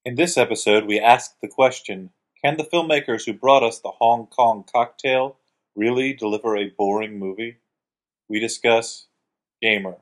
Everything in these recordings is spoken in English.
In this episode, we ask the question, can the filmmakers who brought us the Hong Kong Cocktail really deliver a boring movie? We discuss Gamer.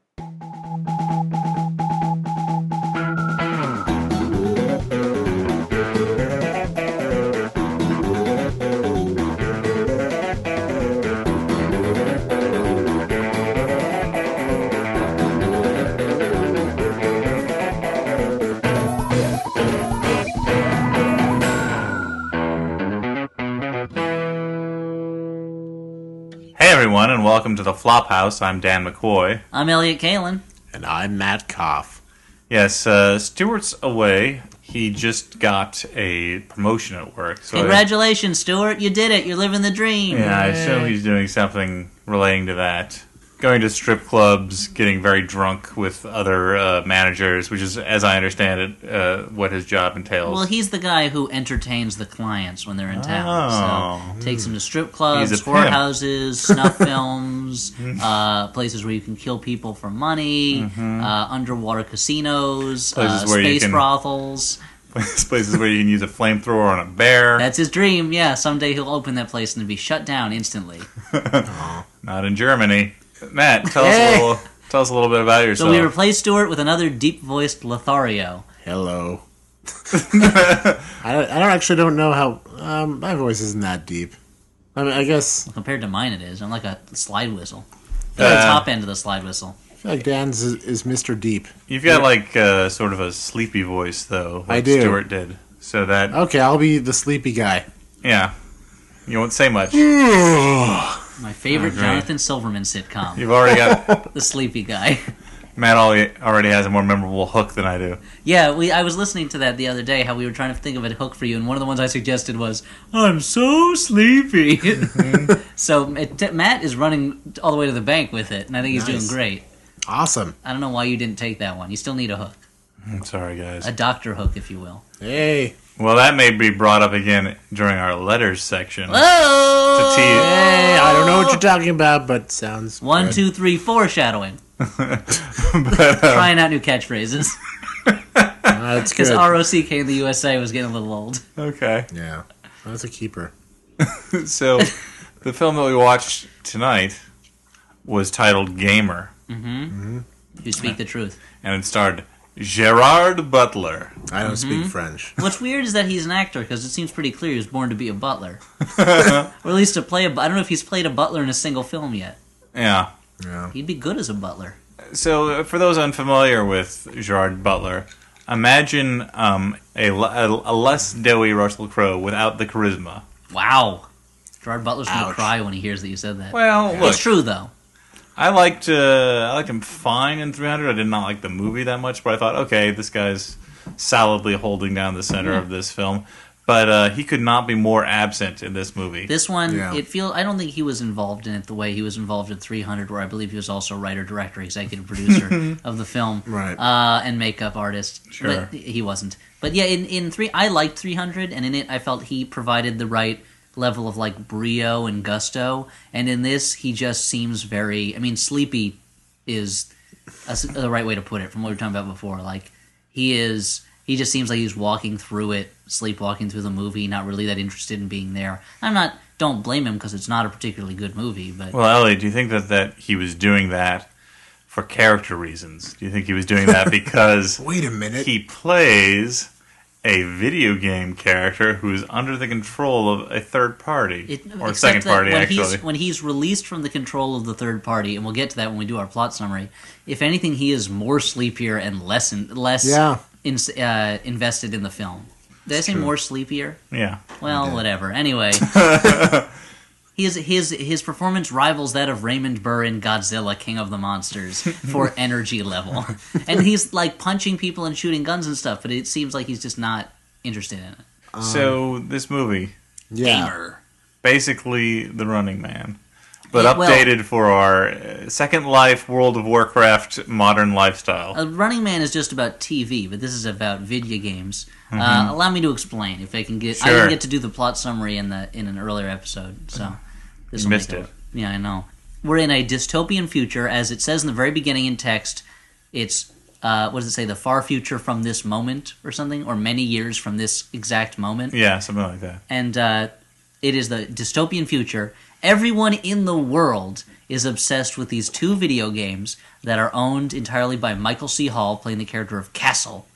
Hey everyone, and welcome to the Flophouse. I'm Dan McCoy. I'm Elliot Kalin. And I'm Matt Koff. Yes, Stuart's away. He just got a promotion at work. So Congratulations, Stuart. You did it. You're living the dream. I assume he's doing something relating to that. Going to strip clubs, getting very drunk with other managers, which is, as I understand it, what his job entails. Well, he's the guy who entertains the clients when they're in town. So takes them to strip clubs, He's a whorehouses, snuff films, places where you can kill people for money, underwater casinos, Places where you space can- brothels. Places where you can use a flamethrower on a bear. That's his dream. Yeah, someday he'll open that place and it'll be shut down instantly. Not in Germany. Matt, tell us a little bit about yourself. So we replaced Stuart with another deep-voiced Lothario. Hello. I don't know how... my voice isn't that deep. I mean, I guess... Compared to mine, it is. I'm like a slide whistle. The top end of the slide whistle. I feel like Dan's is Mr. Deep. You've got sort of a sleepy voice, though. Like I do. Stuart did. So that, Okay, I'll be the sleepy guy. yeah. You won't say much. My favorite Jonathan Silverman sitcom. You've already got... The sleepy guy. Matt already has a more memorable hook than I do. Yeah, I was listening to that the other day, how we were trying to think of a hook for you, and one of the ones I suggested was, I'm so sleepy. So Matt is running all the way to the bank with it, and I think he's doing Nice. great. Awesome. I don't know why you didn't take that one. You still need a hook. I'm sorry, guys. A doctor hook, if you will. Hey. Well, that may be brought up again during our letters section. Whoa! Hey, I don't know what you're talking about, but sounds 1, good. 2, 3, foreshadowing. But, Trying out new catchphrases. That's Because good. ROCK in the USA was getting a little old. okay. Yeah, that's a keeper. So, the film that we watched tonight was titled Gamer, You speak the truth. and it starred Gerard Butler. I don't speak French. What's weird is that he's an actor, because it seems pretty clear he was born to be a butler. Or at least to play I don't know if he's played a butler in a single film yet. Yeah. Yeah. He'd be good as a butler. So, for those unfamiliar with Gerard Butler, imagine a less doughy Russell Crowe without the charisma. Wow. Gerard Butler's going to Ouch. cry when he hears that you said that. Well, look, It's true, though. I liked him fine in 300. I did not like the movie that much, but I thought, okay, this guy's solidly holding down the center of this film. But he could not be more absent in this movie. This one, Yeah. I don't think he was involved in it the way he was involved in 300, where I believe he was also writer, director, executive producer of the film. Right. And makeup artist. Sure. But he wasn't. But yeah, I liked 300, and in it I felt he provided the right level of like brio and gusto. And in this, he just seems very... I mean, sleepy is the right way to put it from what we were talking about before. Like, he just seems like he's walking through it, sleepwalking through the movie, not really that interested in being there. Don't blame him because it's not a particularly good movie, but... Well, Ellie, do you think that he was doing that for character reasons? Do you think he was doing that because Wait a minute. he plays a video game character who is under the control of a third party? Or a except second that party, when actually. when he's released from the control of the third party, and we'll get to that when we do our plot summary, if anything, he is more sleepier and less Yeah. invested in the film. Did I say more sleepier? Yeah. Well, whatever. Anyway, his performance rivals that of Raymond Burr in Godzilla, King of the Monsters, for energy level. And he's like punching people and shooting guns and stuff, but it seems like he's just not interested in it. So, this movie, Yeah. Gamer. basically The Running Man, but Yeah, well- updated for our Second Life World of Warcraft modern lifestyle. Running Man is just about TV, but this is about video games. Allow me to explain, if I can get. I Sure. didn't get to do the plot summary in an earlier episode, so this You will missed make it. Yeah, I know. We're in a dystopian future, as it says in the very beginning in text. It's what does it say? The far future from this moment or something, or many years from this exact moment. Yeah, something like that. And it is the dystopian future. Everyone in the world is obsessed with these 2 video games that are owned entirely by Michael C. Hall, playing the character of Castle.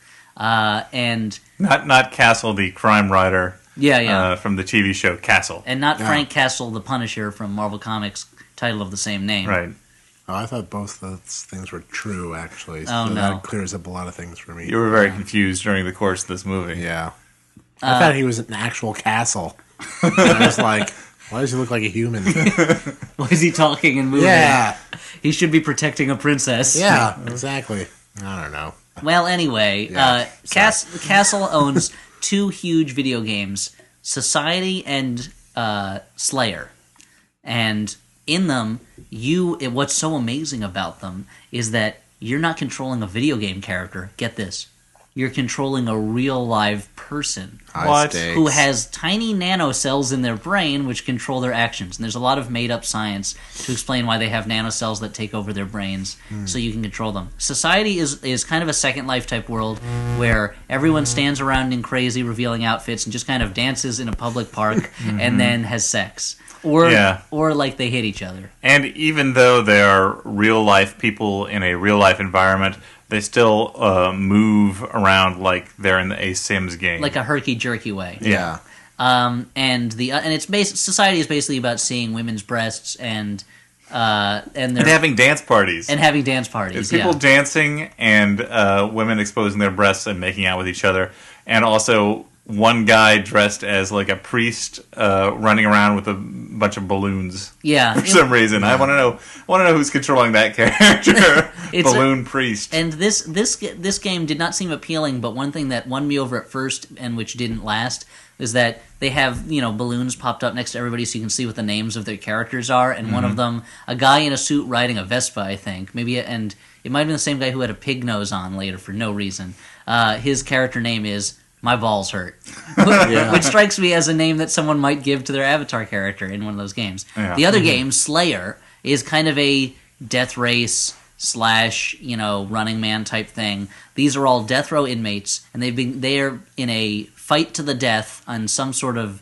And Not Castle, the crime writer. Yeah. From the TV show Castle. And not Frank Castle, the Punisher from Marvel Comics, title of the same name. Right. Oh, I thought both those things were true, actually. So Oh, no. that clears up a lot of things for me. You were very confused during the course of this movie. Yeah. I thought he was an actual castle. And I was like, why does he look like a human? Why is he talking and moving? Yeah. He should be protecting a princess. Yeah, exactly. I don't know. Well, anyway, Yeah, Castle owns 2 huge video games, Society and Slayer. And in them, what's so amazing about them is that you're not controlling a video game character. Get this. You're controlling a real live person What? who has tiny nanocells in their brain which control their actions. And there's a lot of made-up science to explain why they have nanocells that take over their brains so you can control them. Society is kind of a Second Life type world where everyone stands around in crazy revealing outfits and just kind of dances in a public park and then has sex. Or like they hit each other. And even though they are real-life people in a real-life environment, they still move around like they're in a Sims game. Like a herky-jerky way. Yeah. And it's society is basically about seeing women's breasts and having dance parties. and having dance parties. It's people dancing and women exposing their breasts and making out with each other. And also one guy dressed as like a priest running around with a bunch of balloons. Yeah. For some reason. I want to know who's controlling that character. Balloon priest. And this game did not seem appealing, but one thing that won me over at first and which didn't last is that they have, balloons popped up next to everybody so you can see what the names of their characters are, and one of them, a guy in a suit riding a Vespa, I think. And it might have been the same guy who had a pig nose on later for no reason. His character name is My Balls Hurt, which strikes me as a name that someone might give to their avatar character in one of those games. Yeah. The other game, Slayer, is kind of a death race / Running Man type thing. These are all death row inmates, and they're in a fight to the death on some sort of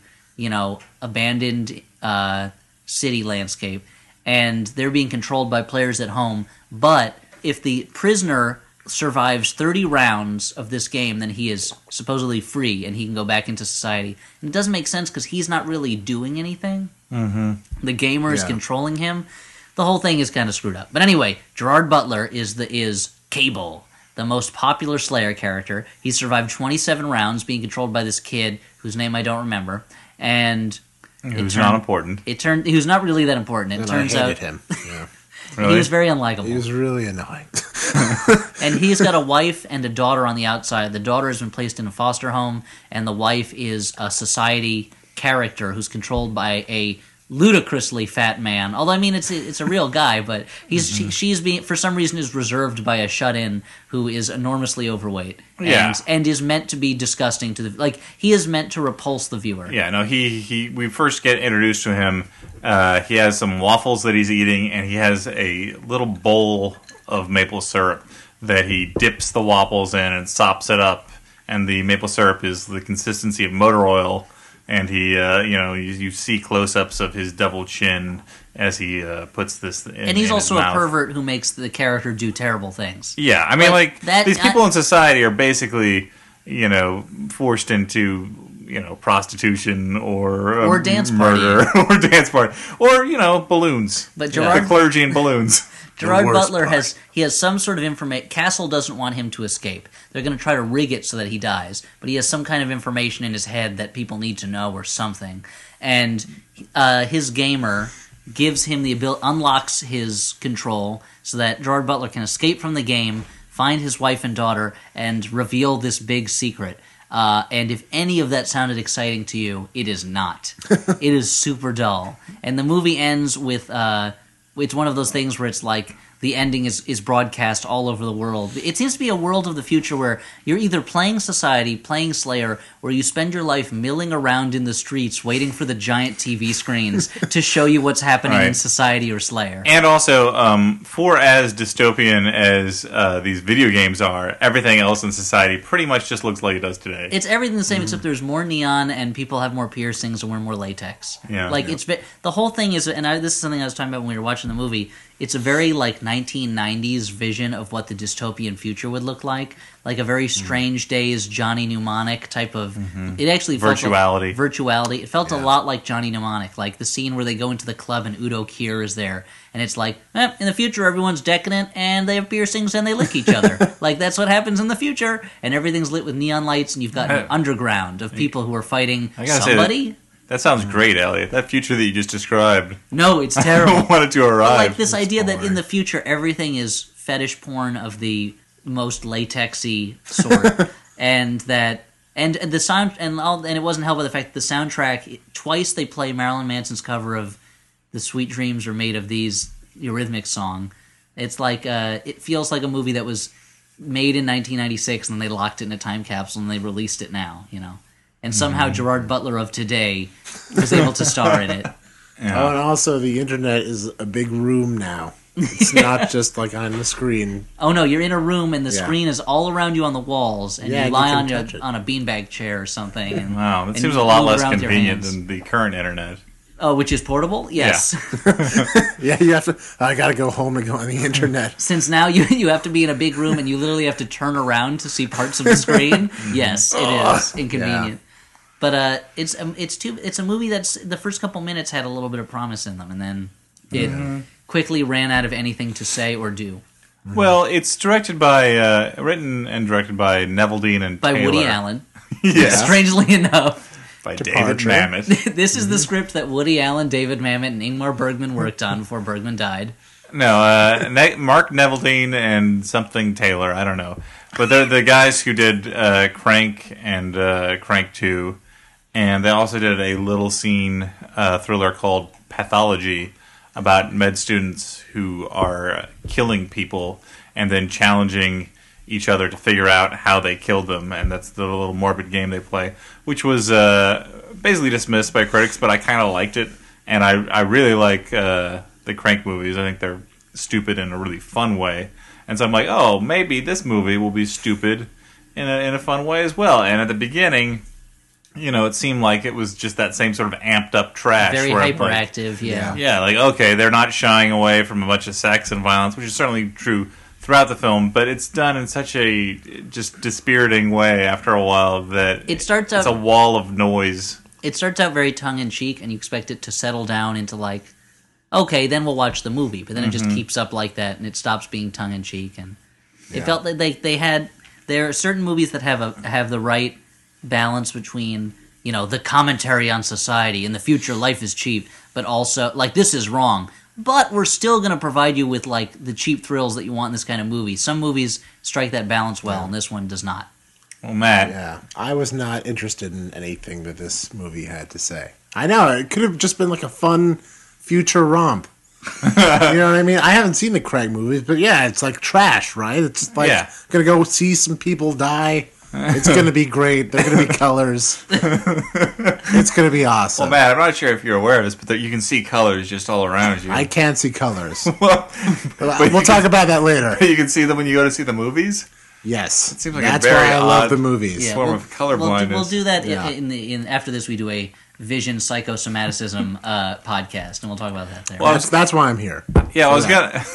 abandoned city landscape, and they're being controlled by players at home. But if the prisoner survives 30 rounds of this game, then he is supposedly free and he can go back into society. And it doesn't make sense because he's not really doing anything. Mm-hmm. The gamer is controlling him. The whole thing is kind of screwed up. But anyway, Gerard Butler is Cable, the most popular Slayer character. He survived 27 rounds being controlled by this kid whose name I don't remember. And Who's not important. He was not really that important. It turns I hated out him. Yeah. Really? he was very unlikable. He was really annoying. And he's got a wife and a daughter on the outside. The daughter has been placed in a foster home, and the wife is a society character who's controlled by a ludicrously fat man. Although, I mean, it's a real guy, but she's being, for some reason, is reserved by a shut-in who is enormously overweight. Yeah. And is meant to be disgusting to the... Like, he is meant to repulse the viewer. Yeah, no, we first get introduced to him. He has some waffles that he's eating, and he has a little bowl of maple syrup that he dips the waffles in and sops it up. And the maple syrup is the consistency of motor oil. And he, you see close-ups of his double chin as he puts this in And he's in also his a mouth. pervert who makes the character do terrible things. Yeah, I mean, But these people in society are basically, forced into, prostitution or dance murder or dance party or balloons. But The clergy and balloons. Gerard worst Butler part. has some sort of information. Castle doesn't want him to escape. They're going to try to rig it so that he dies. But he has some kind of information in his head that people need to know or something. And his gamer gives him the ability, unlocks his control so that Gerard Butler can escape from the game, find his wife and daughter, and reveal this big secret. And if any of that sounded exciting to you, it is not. It is super dull. And the movie ends with... it's one of those things where it's like the ending is broadcast all over the world. It seems to be a world of the future where you're either playing Society, playing Slayer, or you spend your life milling around in the streets waiting for the giant TV screens to show you what's happening in Society or Slayer. And also, for as dystopian as these video games are, everything else in society pretty much just looks like it does today. It's everything the same except there's more neon and people have more piercings and wear more latex. Yeah. It's the whole thing is, and this is something I was talking about when we were watching the movie. It's a very 1990s vision of what the dystopian future would look like a very Strange Days Johnny Mnemonic type of. It actually felt virtuality. It felt a lot like Johnny Mnemonic, like the scene where they go into the club and Udo Kier is there, and it's like, in the future everyone's decadent and they have piercings and they lick each other. Like that's what happens in the future, and everything's lit with neon lights, and you've got an underground of people who are fighting somebody. That sounds great, Elliot. That future that you just described. No, it's terrible. I wanted to arrive. But this idea that in the future everything is fetish porn of the most latexy sort, and the sound and it wasn't helped by the fact that the soundtrack twice they play Marilyn Manson's cover of "The Sweet Dreams Are Made of These" Eurythmics song. It's like it feels like a movie that was made in 1996 and then they locked it in a time capsule and they released it now, And somehow Gerard Butler of today was able to star in it. Yeah. Oh, and also the internet is a big room now. It's not just like on the screen. Oh no, you're in a room and the screen is all around you on the walls, and you lie on a beanbag chair or something. And, wow, that seems a lot less convenient than the current internet. Oh, which is portable? Yes. Yeah, you have to. I got to go home and go on the internet. Since now you have to be in a big room and you literally have to turn around to see parts of the screen. Yes, it is inconvenient. Yeah. But it's a movie that's the first couple minutes had a little bit of promise in them, and then it quickly ran out of anything to say or do. Well, it's written and directed by Neville Dean and by Taylor. Woody Allen. Yes. Strangely enough. By David Mamet. This is the script that Woody Allen, David Mamet, and Ingmar Bergman worked on before Bergman died. No, Mark Neveldine and something Taylor, I don't know. But they're the guys who did Crank and Crank 2, and they also did a little scene thriller called Pathology about med students who are killing people and then challenging each other to figure out how they killed them, and that's the little morbid game they play, which was basically dismissed by critics, but I kind of liked it, and I really like the Crank movies. I think they're stupid in a really fun way, and so I'm like, oh, maybe this movie will be stupid in a fun way as well. And at the beginning, it seemed like it was just that same sort of amped up trash. Very hyperactive, Yeah, like, okay, they're not shying away from a bunch of sex and violence, which is certainly true throughout the film, but it's done in such a just dispiriting way after a while that it's a wall of noise. It starts out very tongue-in-cheek, and you expect it to settle down into like, okay, then we'll watch the movie, but then it just keeps up like that, and it stops being tongue-in-cheek, and it felt like there are certain movies that have the right balance between, the commentary on society, in the future life is cheap, but also, like, this is wrong. But we're still going to provide you with, like, the cheap thrills that you want in this kind of movie. Some movies strike that balance well, and this one does not. Well, Matt. Yeah, I was not interested in anything that this movie had to say. I know, it could have just been like a fun future romp. You know what I mean? I haven't seen the Craig movies, but yeah, it's like trash, right? It's like, gonna go see some people die. It's going to be great. They're going to be colors. It's going to be awesome. Well, Matt, I'm not sure if you're aware of this, but you can see colors just all around you. I can't see colors. We'll talk about that later. You can see them when you go to see the movies? Yes. It seems like that's a very why I odd love the movies. form of color blindness. We'll do that after this. We do a vision psychosomaticism podcast, and we'll talk about that there. Well, that's why I'm here. Yeah, I was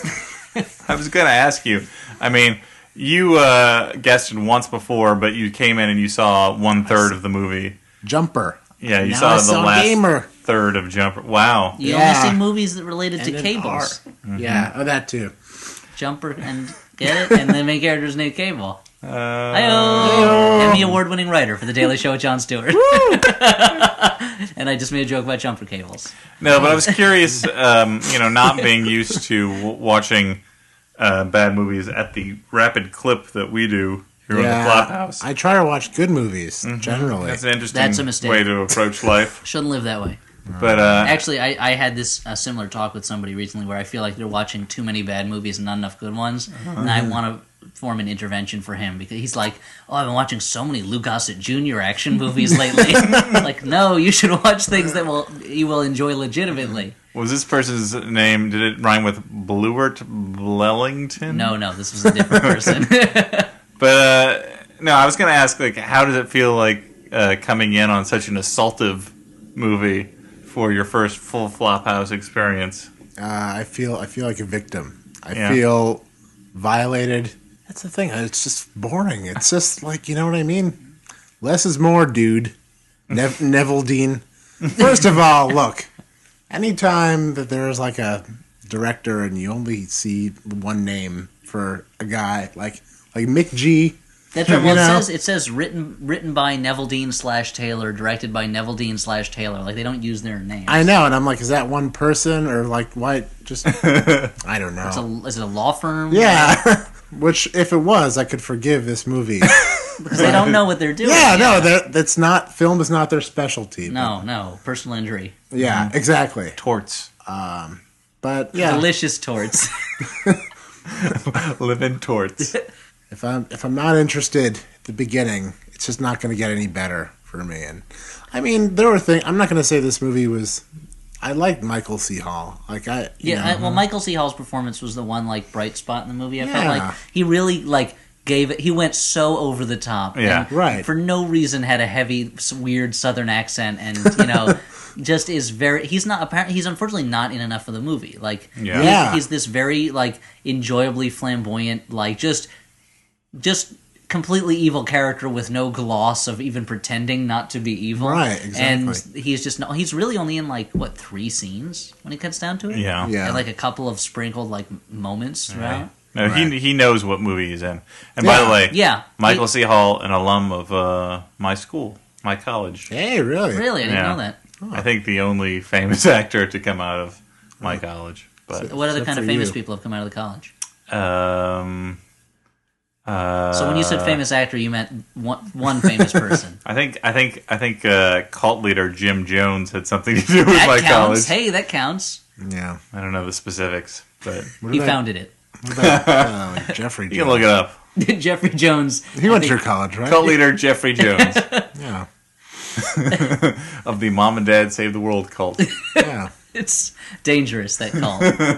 gonna ask you. I mean, you guessed it once before, but you came in and you saw 1/3 of the movie. Jumper. Yeah, you saw the last third of Jumper. Wow. You only see movies that related to cables. Mm-hmm. Yeah, that too. Jumper and get it, and the main character's named Cable. Emmy award-winning writer for The Daily Show with Jon Stewart. And I just made a joke about jumper cables. No, but I was curious. Not being used to watching bad movies at the rapid clip that we do here on the Flophouse. I try to watch good movies, generally. That's an interesting way to approach life. Shouldn't live that way. But Actually, I had this similar talk with somebody recently where I feel like they're watching too many bad movies and not enough good ones, and I want to form an intervention for him because he's like, "Oh, I've been watching so many Lou Gossett Jr. action movies lately." Like, no, you should watch things that you will enjoy legitimately. was this person's name? Did it rhyme with Bluert Blellington? No, this was a different person. But no, I was going to ask, like, how does it feel like coming in on such an assaultive movie for your first full Flophouse experience? I feel like a victim. I Yeah. feel violated. That's the thing. It's just boring. It's just like, you know what I mean? Less is more, dude. Neville Dean. First of all, look. Anytime that there's like a director and you only see one name for a guy like Mick G. That's right. You Well, know? it says written by Neville Dean / Taylor, directed by Neville Dean / Taylor. Like, they don't use their names. I know, and I'm like, is that one person or like why? Just I don't know. Is it a law firm? Yeah, which if it was, I could forgive this movie. Because they don't know what they're doing. Yeah, no, that's not film is not their specialty. No, personal injury. But, yeah, exactly. Torts. But yeah, Delicious torts. Living torts. if I'm not interested at the beginning, it's just not going to get any better for me. And I mean, there were things. I'm not going to say this movie was. I liked Michael C. Hall. Like you know. Well, Michael C. Hall's performance was the one like bright spot in the movie. I felt Yeah. like he really like gave it. He went so over the top. Yeah. and Right. For no reason, had a heavy, weird Southern accent, and just is very. He's not apparently. He's unfortunately not in enough of the movie. Like, Yeah. he's this very like enjoyably flamboyant, like just completely evil character with no gloss of even pretending not to be evil. Right, exactly. And he's just not. He's really only in like 3 scenes when it cuts down to it. Yeah. Yeah. And like a couple of sprinkled like moments throughout. No, Right. he knows what movie he's in. And by the way, Yeah. Michael C. Hall, an alum of my school, my college. Hey, really? Really, I didn't Yeah. know that. I think the only famous actor to come out of my college. But What other Except kind of for famous you. people have come out of the college? so So when you said famous actor, you meant one famous person. I think cult leader Jim Jones had something to do with That my counts. college. Hey, that counts. Yeah. I don't know the specifics, but What He about- founded it. What about like Jeffrey? you can look it up. Jeffrey Jones. He went to your college, right? Cult leader Jeffrey Jones Yeah. of the Mom and Dad Save the World cult. Yeah. It's dangerous, that call.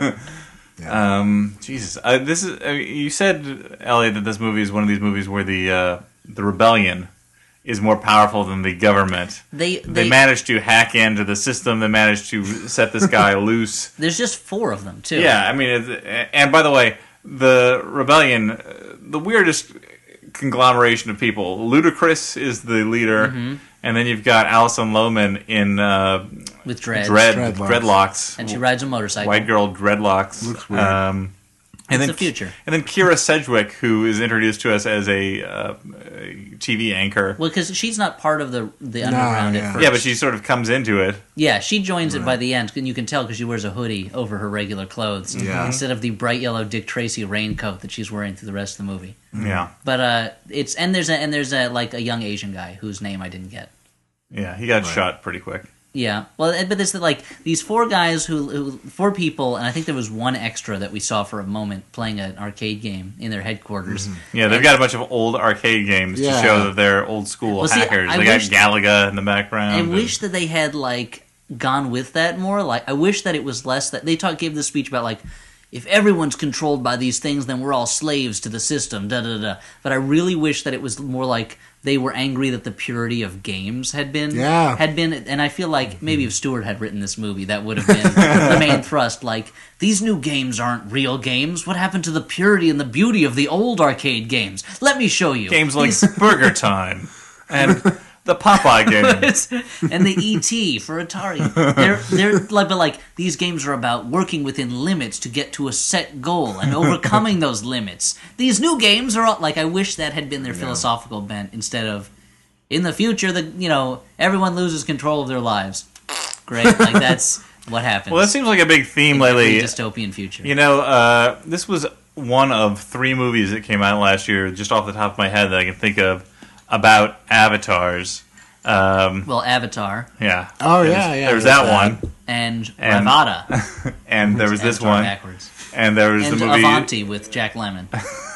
Jesus, this is. You said, Elliot, that this movie is one of these movies where the rebellion is more powerful than the government. They managed to hack into the system. They managed to set this guy loose. There's just 4 of them, too. Yeah, I mean, and by the way, the rebellion, the weirdest conglomeration of people. Ludacris is the leader, and then you've got Alison Lohman in With dreads. dreadlocks, And she rides a motorcycle. white girl dreadlocks. Looks weird. And It's then the future. And then Kira Sedgwick, who is introduced to us as a TV anchor. Well, because she's not part of the underground yeah. at first. Yeah, but she sort of comes into it. Yeah, she joins it by the end, and you can tell because she wears a hoodie over her regular clothes Yeah. instead of the bright yellow Dick Tracy raincoat that she's wearing through the rest of the movie. Yeah, But it's there's a like a young Asian guy whose name I didn't get. yeah, he got shot pretty quick. Yeah, well, but it's like these 4 guys 4 people, and I think there was one extra that we saw for a moment playing an arcade game in their headquarters. Yeah, they've got a bunch of old arcade games Yeah. to show that they're old school Well, see, hackers. I They got wish- Galaga in the background. I and- wish that they had like gone with that more. Like, I wish that it was less that they gave this speech about like, if everyone's controlled by these things, then we're all slaves to the system. Da da da. But I really wish that it was more like they were angry that the purity of games had been. And I feel like maybe if Stewart had written this movie, that would have been the main thrust. Like, these new games aren't real games. What happened to the purity and the beauty of the old arcade games? Let me show you. games like These- Burger Time and the Popeye game. and the ET for Atari. They're like, but like these games are about working within limits to get to a set goal and overcoming those limits. These new games are all, like, I wish that had been their philosophical bent instead of in the future everyone loses control of their lives. Great, like that's what happens. Well, that seems like a big theme in every lately. dystopian future. You know, this was one of 3 movies that came out last year, just off the top of my head, that I can think of about avatars. Well, Avatar Yeah. Oh, There's- yeah. There's there's that one, and And- Ravada. and there was this Avatar one, backwards. and there was And the movie Avanti with Jack Lemmon.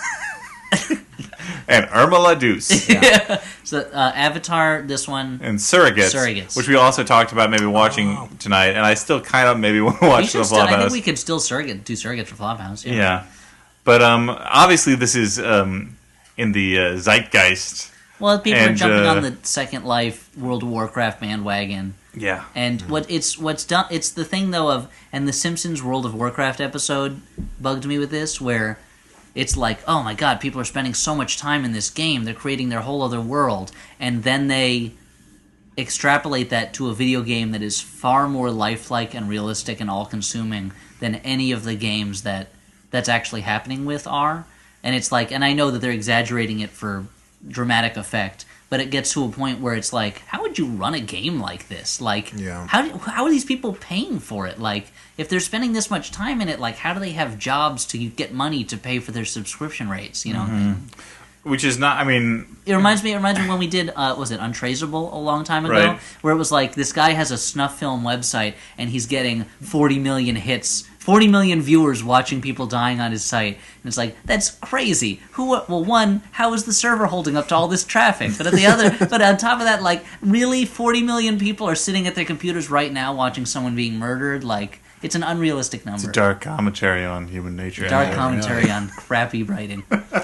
and Irma La Douce So Avatar, this one. and Surrogates, Surrogates. which we also talked about maybe watching tonight, and I still kind of maybe want to We watch should the still, I think Flophouse. we could still do surrogates for Flophouse. Yeah, but obviously this is in the zeitgeist. Well, people are And, jumping on the Second Life World of Warcraft bandwagon. Yeah, And what's done, it's the thing though of, and the Simpsons World of Warcraft episode bugged me with this, where it's like, oh my god, people are spending so much time in this game, they're creating their whole other world, and then they extrapolate that to a video game that is far more lifelike and realistic and all-consuming than any of the games that's actually happening with are. And it's like, and I know that they're exaggerating it for dramatic effect, but it gets to a point where it's like, how would you run a game like this? Like, Yeah. how are these people paying for it? Like, if they're spending this much time in it, like, how do they have jobs to get money to pay for their subscription rates? You know, which is not. I mean, it reminds me when we did, was it Untraceable a long time ago? Right. Where it was like, this guy has a snuff film website, and he's getting 40 million hits, 40 million viewers watching people dying on his site. And it's like, that's crazy. Well, one, how is the server holding up to all this traffic? But but on top of that, like, really 40 million people are sitting at their computers right now watching someone being murdered? Like, it's an unrealistic number. it's a dark commentary on human nature. Dark commentary on crappy writing.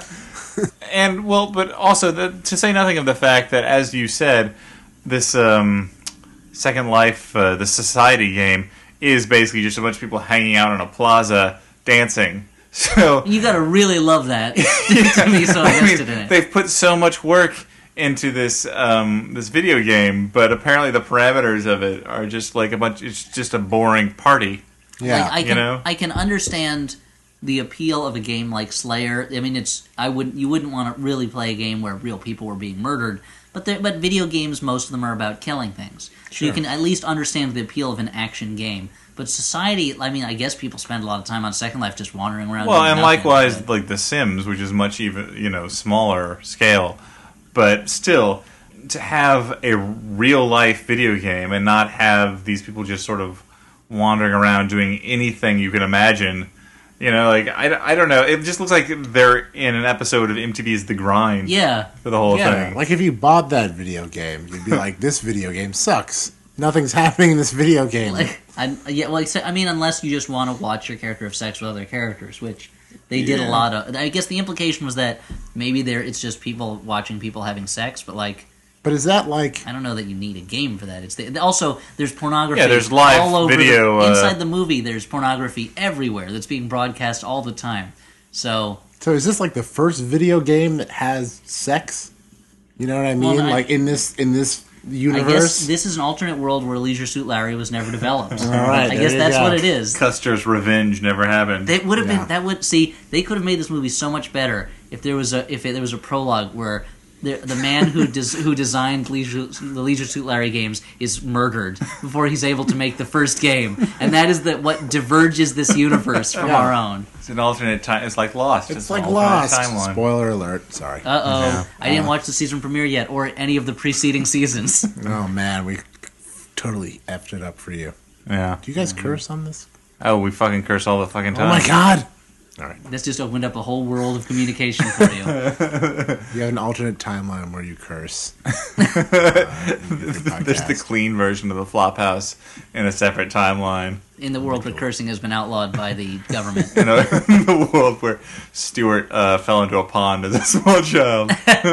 And well, but also to say nothing of the fact that, as you said, this Second Life, the society game, is basically just a bunch of people hanging out in a plaza dancing. So You gotta really love that to be so invested in it. they've put so much work into this this video game, but apparently the parameters of it are just like a bunch. It's just a boring party. Yeah. Like, I can, you know? I can understand the appeal of a game like Slayer. I mean, you wouldn't want to really play a game where real people were being murdered, but video games, most of them are about killing things. So you can at least understand the appeal of an action game. But society, I mean, I guess people spend a lot of time on Second Life just wandering around. Well, doing and nothing, likewise, but- like The Sims, which is much even smaller scale, but still to have a real life video game and not have these people just sort of wandering around doing anything you can imagine. I don't know. It just looks like they're in an episode of MTV's The Grind yeah. for the whole Yeah, thing. like if you bought that video game, you'd be like, this video game sucks. Nothing's happening in this video game. Unless you just want to watch your character have sex with other characters, which they did a lot of. I guess the implication was that maybe it's just people watching people having sex, but like, But is that like... I don't know that you need a game for that. Also, there's pornography. Yeah, there's live all over video, inside the movie. There's pornography everywhere that's being broadcast all the time. So So is this like the first video game that has sex? You know what I mean? Well, like in this I universe? guess this is an alternate world where Leisure Suit Larry was never developed. All right, I there guess you that's go. what it is. Custer's revenge never happened. They would have Yeah. been. That would see. They could have made this movie so much better if there was a prologue where the man who designed the Leisure Suit Larry games is murdered before he's able to make the first game, and that is what diverges this universe from Yeah. our own. It's an alternate time. It's like Lost. It's an like alternate Lost. timeline. Spoiler alert. Sorry. I didn't watch the season premiere yet, or any of the preceding seasons. Oh, man. We totally effed it up for you. Yeah. Do you guys curse on this? Oh, we fucking curse all the fucking Oh, time. my God. All right. This just opened up a whole world of communication for you. You have an alternate timeline where you curse. There's the clean version of the Flophouse in a separate timeline. In the world where cursing has been outlawed by the government. In the world where Stuart fell into a pond as a small child.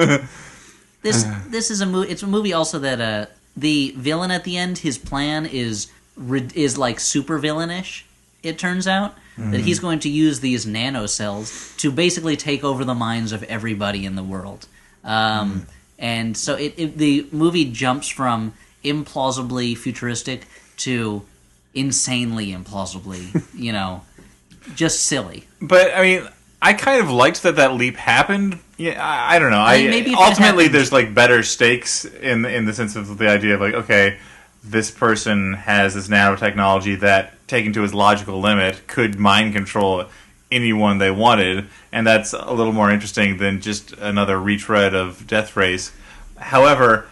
This is a movie. It's a movie also that the villain at the end, his plan is like super villainish. It turns out that he's going to use these nanocells to basically take over the minds of everybody in the world. And so the movie jumps from implausibly futuristic to insanely implausibly, just silly. But, I mean, I kind of liked that leap happened. Yeah, I don't know. I mean, maybe if it ultimately, happened- there's, like, better stakes in the sense of the idea of, like, okay, this person has this nanotechnology that, taken to its logical limit, could mind control anyone they wanted, and that's a little more interesting than just another retread of Death Race. However,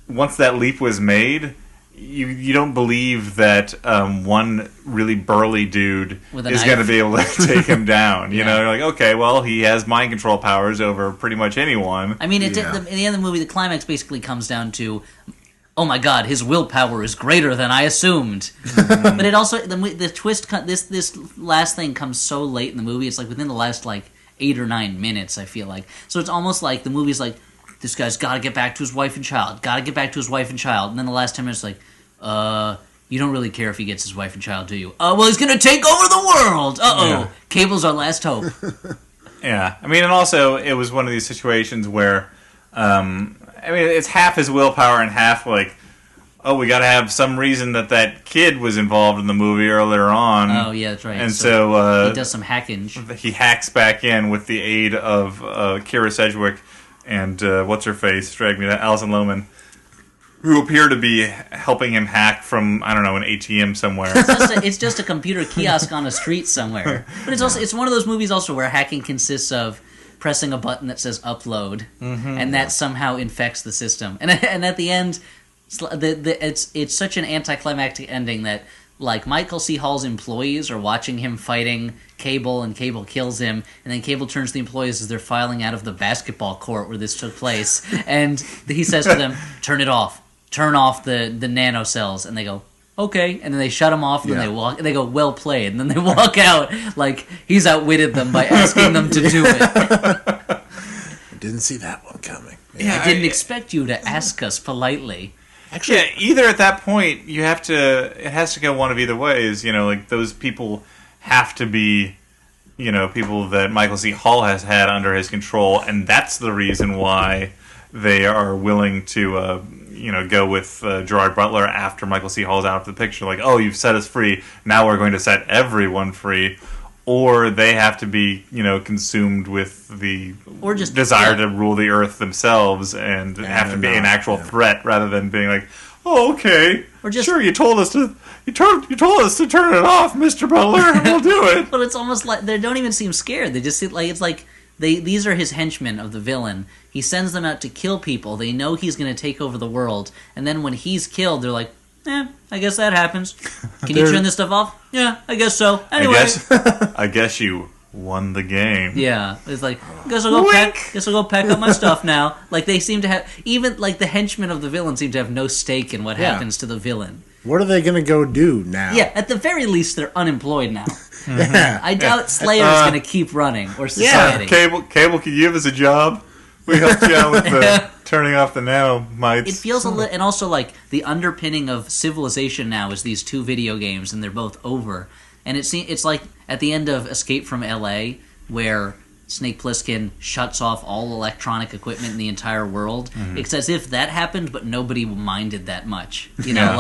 once that leap was made, you don't believe that one really burly dude With a is knife. going to be able to take him down. You Yeah. know, you're like, okay, well, he has mind control powers over pretty much anyone. I mean, in the end of the movie, the climax basically comes down to, oh my god, his willpower is greater than I assumed. But it also the twist. This last thing comes so late in the movie. It's like within the last 8 or 9 minutes. I feel like so it's almost like the movie's like, this guy's got to get back to his wife and child. Got to get back to his wife and child. And then the last 10 minutes, like, you don't really care if he gets his wife and child, do you? Well, he's gonna take over the world. Yeah. Cable's our last hope. Yeah, I mean, and also it was one of these situations where, I mean, it's half his willpower and half like, oh, we got to have some reason that kid was involved in the movie earlier on. Oh yeah, that's right. And so he does some hacking. he hacks back in with the aid of Kira Sedgwick and what's her face, drag me that Alison Lohman, who appear to be helping him hack from, I don't know, an ATM somewhere. It's just a computer kiosk on a street somewhere. But it's one of those movies also where hacking consists of pressing a button that says upload, and that somehow infects the system. And at the end, it's such an anticlimactic ending that Michael C. Hall's employees are watching him fighting Cable, and Cable kills him, and then Cable turns to the employees as they're filing out of the basketball court where this took place, and he says to them, "Turn it off. Turn off the nanocells," and they go, "Okay," and then they shut them off, and then they walk. And they go, "Well played," and then they walk out like he's outwitted them by asking them to do it. I didn't see that one coming. I didn't expect you to ask us politely. Actually, yeah, either at that point it has to go one of either ways. Those people have to be, people that Michael C. Hall has had under his control, and that's the reason why they are willing to, go with Gerard Butler after Michael C. Hall's out of the picture. Like, oh, you've set us free, now we're going to set everyone free. Or they have to be, consumed with the desire to rule the earth themselves and have to be an actual threat rather than being like, oh, okay, sure, you told us to turn it off, Mr. Butler, we'll do it. But it's almost like they don't even seem scared. They just seem like it's like these are his henchmen of the villain. He sends them out to kill people. They know he's going to take over the world, and then when he's killed, they're like, I guess that happens. Can you turn this stuff off? Yeah, I guess so. Anyway. I guess you won the game. Yeah. It's like, guess I'll go pack up my stuff now. Like, they seem to have, even, the henchmen of the villain seem to have no stake in what happens to the villain. What are they going to go do now? Yeah, at the very least, they're unemployed now. I doubt Slayer is going to keep running, or Society. Cable, can you give us a job? We helped you out with the turning off the nanomites. It feels a little, and also the underpinning of civilization now is these two video games, and they're both over. And it's like at the end of Escape from L.A., where Snake Plissken shuts off all electronic equipment in the entire world. Mm-hmm. It's as if that happened, but nobody minded that much.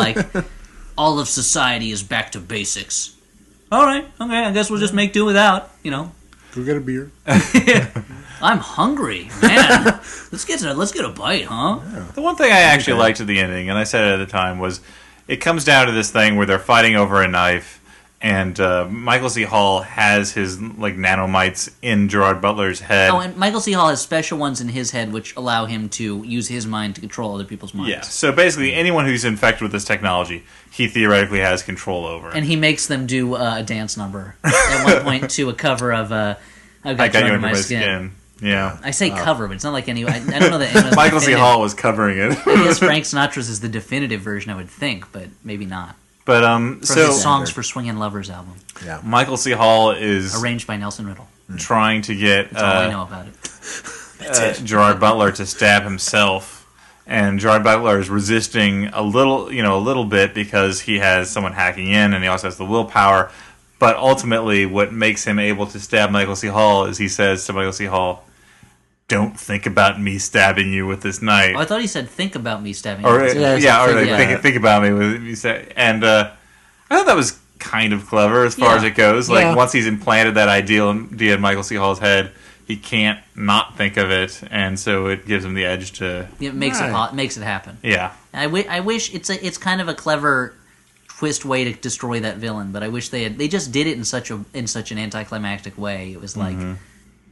All of society is back to basics. All right, okay, I guess we'll just make do without. Go get a beer. I'm hungry, man. Let's get a bite, huh? Yeah. The one thing I actually liked at the ending, and I said it at the time, was it comes down to this thing where they're fighting over a knife, and Michael C. Hall has his nanomites in Gerard Butler's head. Oh, and Michael C. Hall has special ones in his head which allow him to use his mind to control other people's minds. Yeah. So basically, anyone who's infected with this technology, he theoretically has control over. And he makes them do a dance number at one point to a cover of "I've Got You Under My Skin." Yeah, I say cover, but it's not like any. I don't know that Michael C. Hall was covering it. I guess Frank Sinatra's is the definitive version, I would think, but maybe not. But From his Songs for Swingin' Lovers album. Yeah, Michael C. Hall is arranged by Nelson Riddle. Trying to get. That's all I know about it. Gerard Butler to stab himself, and Gerard Butler is resisting a little bit because he has someone hacking in, and he also has the willpower. But ultimately, what makes him able to stab Michael C. Hall is he says to Michael C. Hall, "Don't think about me stabbing you with this knife." Oh, I thought he said, "Think about me stabbing you." Think about me with me. And I thought that was kind of clever as far as it goes. Once he's implanted that idea in Michael C. Hall's head, he can't not think of it, and so it gives him the edge to. It makes it happen. Yeah, I wish it's kind of a clever twist way to destroy that villain, but I wish they just did it in such an anticlimactic way. It was like.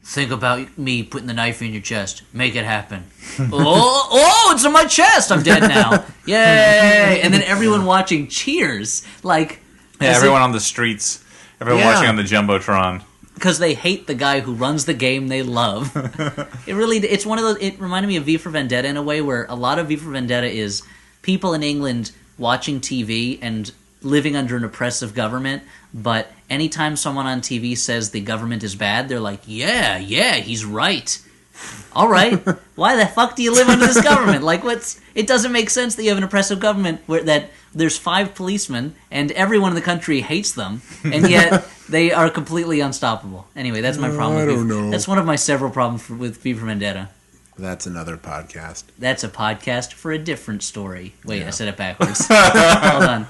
Think about me putting the knife in your chest. Make it happen. oh, it's in my chest. I'm dead now. Yay! And then everyone watching cheers. Like, Yeah, everyone on the streets, everyone watching on the Jumbotron. Because they hate the guy who runs the game they love. It's one of those, it reminded me of V for Vendetta in a way where a lot of V for Vendetta is people in England watching TV and living under an oppressive government, but anytime someone on TV says the government is bad, they're like, yeah, he's right. All right, why the fuck do you live under this government? Like, it doesn't make sense that you have an oppressive government where that there's 5 policemen and everyone in the country hates them, and yet they are completely unstoppable. Anyway, that's my problem. I don't know. That's one of my several problems with V for Vendetta. That's another podcast. That's a podcast for a different story. Wait, I said it backwards. Hold on.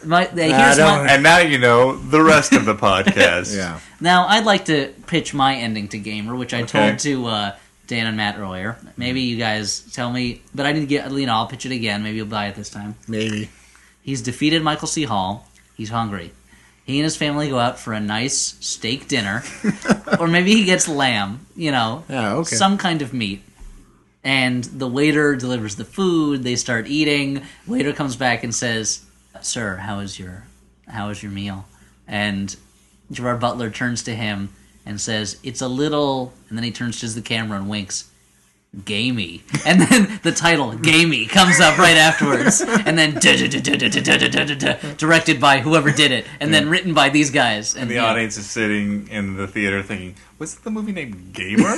And now you know the rest of the podcast. Yeah. Now, I'd like to pitch my ending to Gamer, which I told to Dan and Matt earlier. Maybe you guys tell me, but I didn't get, I'll pitch it again. Maybe you'll buy it this time. Maybe. He's defeated Michael C. Hall. He's hungry. He and his family go out for a nice steak dinner. Or maybe he gets lamb, some kind of meat. And the waiter delivers the food. They start eating. Waiter comes back and says, "Sir, how is your meal?" And Gerard Butler turns to him and says, "It's a little," and then he turns to the camera and winks, "gamey." And then the title, "Gamey," comes up right afterwards. And then directed by whoever did it. And then written by these guys. And the audience is sitting in the theater thinking, was the movie named Gamer?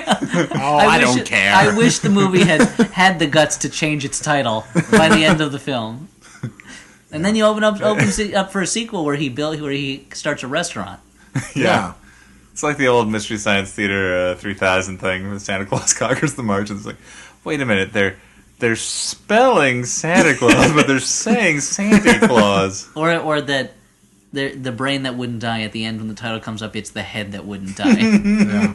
I don't care. I wish the movie had the guts to change its title by the end of the film. And then you opens it up for a sequel where he starts a restaurant. Yeah. It's like the old Mystery Science Theater 3000 thing when Santa Claus conquers the Martians. It's like, wait a minute, they're spelling Santa Claus, but they're saying Santa Claus. Or that the brain that wouldn't die at the end when the title comes up, it's the head that wouldn't die. Yeah.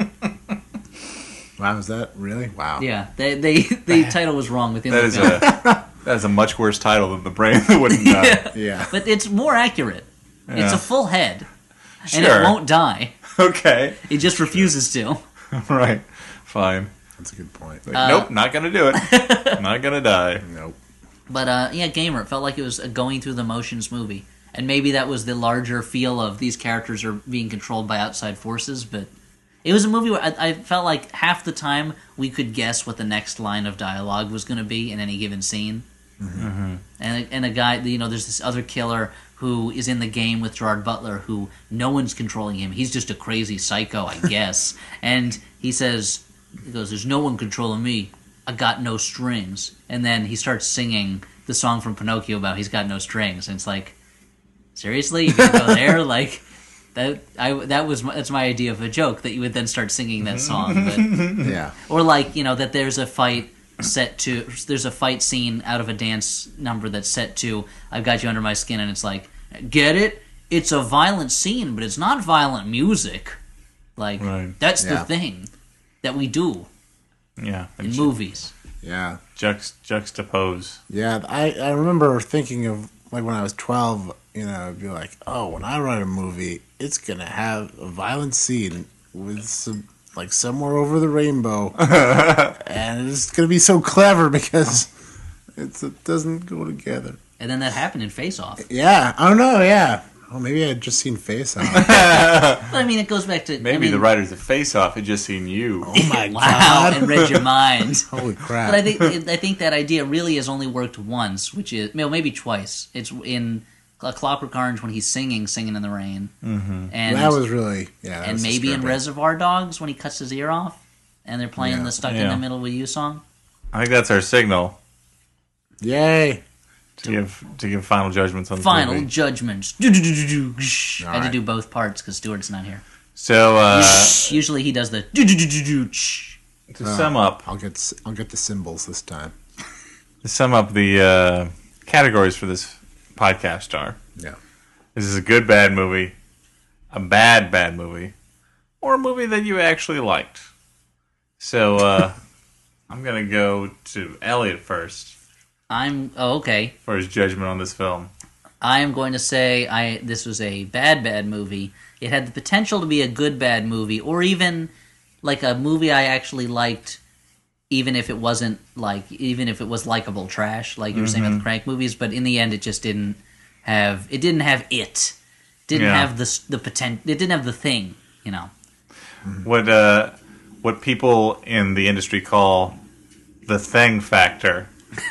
Wow, is that really? Wow. Yeah, the title was wrong within the film. That is a much worse title than the brain that wouldn't die. Yeah. But it's more accurate. Yeah. It's a full head. Sure. And it won't die. Okay. It just refuses to. Right. Fine. That's a good point. Like, nope, not gonna do it. Not gonna die. Nope. But Gamer, it felt like it was a going through the motions movie. And maybe that was the larger feel of these characters are being controlled by outside forces, but it was a movie where I felt like half the time we could guess what the next line of dialogue was going to be in any given scene. Mm-hmm. And a guy, there's this other killer who is in the game with Gerard Butler who no one's controlling him. He's just a crazy psycho, I guess. And he goes, "There's no one controlling me. I got no strings." And then he starts singing the song from Pinocchio about he's got no strings. And it's like, seriously? You gonna go there? Like, that's my idea of a joke, that you would then start singing that song. But, Yeah. or that there's a fight there's a fight scene out of a dance number that's set to "I've Got You Under My Skin," and it's like, get it? It's a violent scene, but it's not violent music. Like, right. That's the thing that we do in movies. Yeah. Juxtapose. Yeah, I remember thinking of, like, when I was 12, I'd be like, oh, when I write a movie, it's going to have a violent scene with some, like, somewhere over the rainbow. And it's going to be so clever because it doesn't go together. And then that happened in Face Off. Yeah. Oh, no, yeah. Oh, maybe I had just seen Face Off. But I mean, it goes back to... The writers of Face Off had just seen you. Oh, my wow, God. and read your mind. Holy crap. But I think that idea really has only worked once, which is... maybe twice. It's in A Clockwork Orange when he's singing in the rain. Mm-hmm. And that was really... Yeah, that and was maybe in disturbing. Reservoir Dogs when he cuts his ear off and they're playing the Stuck in the Middle with You song. I think that's our signal Yay. to give final judgments on the Final movie. judgments. I had to do both parts because Stuart's not here. So Usually he does the... to sum up, I'll get the symbols this time. the categories for this podcast are: Yeah. this is a good bad movie, a bad movie, or a movie that you actually liked. So I'm gonna go to Elliot first okay. for his judgment on this film. I am going to say this was a bad movie. It had the potential to be a good bad movie, or even like a movie I actually liked, even if it wasn't even if it was likable trash, like you were saying about the Crank movies. But in the end, it just didn't have didn't have the potential. It didn't have the thing, you know. What people in the industry call the thing factor.